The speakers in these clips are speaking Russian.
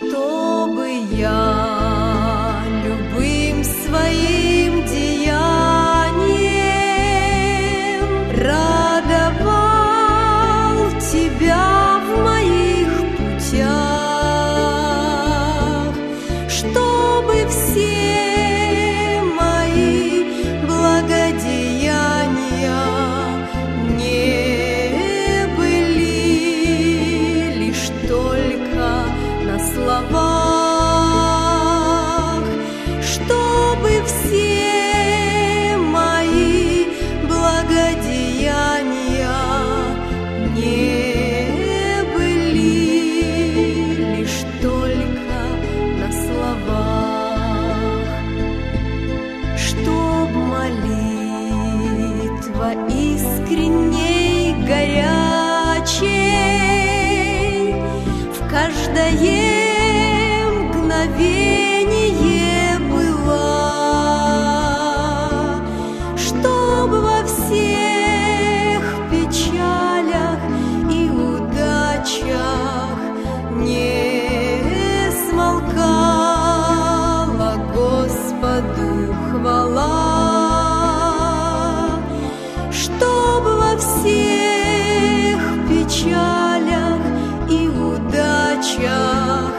чтобы я любым своим деянием радовал Тебя в моих путях, чтобы все мои благодеяния не были лишь только на словах, чтобы все мои благодеяния не были лишь только на словах, чтоб молитва искренней, горячей в каждое мгновение была, чтоб во всех печалях и удачах не смолкала Господу хвала, чтоб во всех печалях и удачах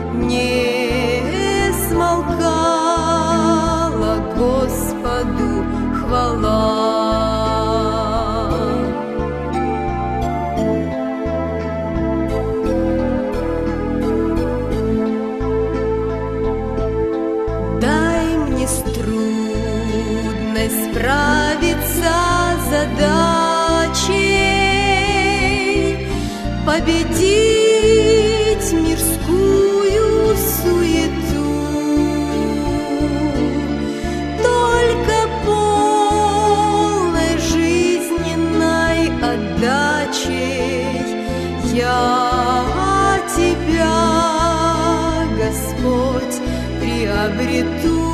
не смолкала Господу хвала. Дай мне с трудной справиться задачей, победить мирскую суету. Только полной жизненной отдачей я Тебя, Господь, приобрету.